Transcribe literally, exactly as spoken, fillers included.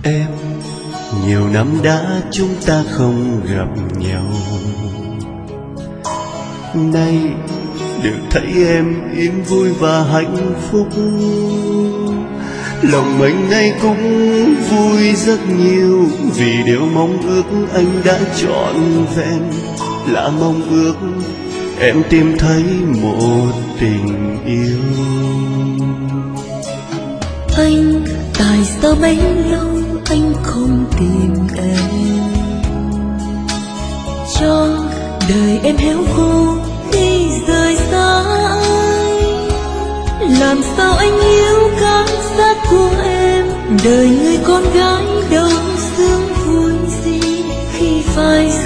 em, nhiều năm đã chúng ta không gặp nhau. Nay được thấy em yên vui và hạnh phúc, lòng mình nay cũng vui rất nhiều, vì điều mong ước anh đã trọn vẹn, là mong ước em tìm thấy một tình yêu. Anh tại sao bấy lâu anh không tìm em, cho đời em héo khô đi rời xa anh. Làm sao anh hiểu cảm giác của em, đời người con gái đâu sướng vui gì khi phải